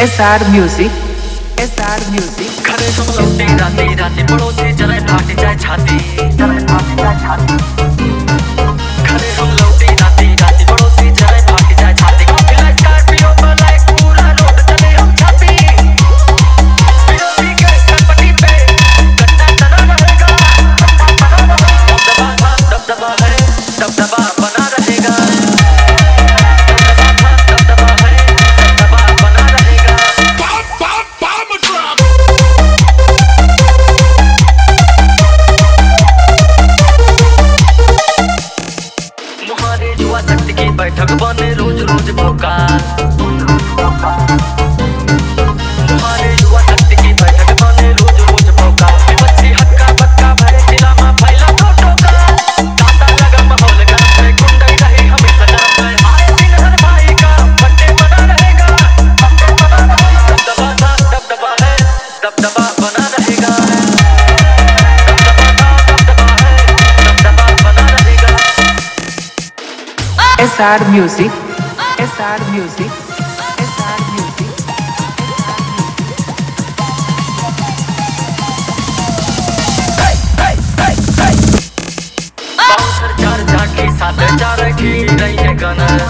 SR Music, SR Music। घरे हम लौटे राती राती पड़ोसी चले फाट जाए छाती, चले फाट जाए छाती। घरे हम लौटे राती राती पड़ोसी चले फाट जाए छाती। फिलहाल स्कॉर्पियो पर लाइक पूरा रोड चले हम छाती। पड़ोसी के कनपट्टी पे गट्टा तना रहेगा, दबदबा है, दबदबा बना रहेगा। युवा शक्ति की बैठक बने रोज रोज भोकाल। हमारे युवा शक्ति की बैठक बने रोज रोज भोकाल। बच्ची हक्का बक्का भरे जिला में फैला तो टोकाल। दादा लगा माहौल गरम है, गुंडई रही हमेशा गरम है। आए दिन हर भाई का बर्थडे बना रहेगा, दबदबा था दबदबा है, दबदबा बना रहेगा। SR Music, SR Music, SR Music। Bouncer चार झाकी साथ जा रखी रही है गनर।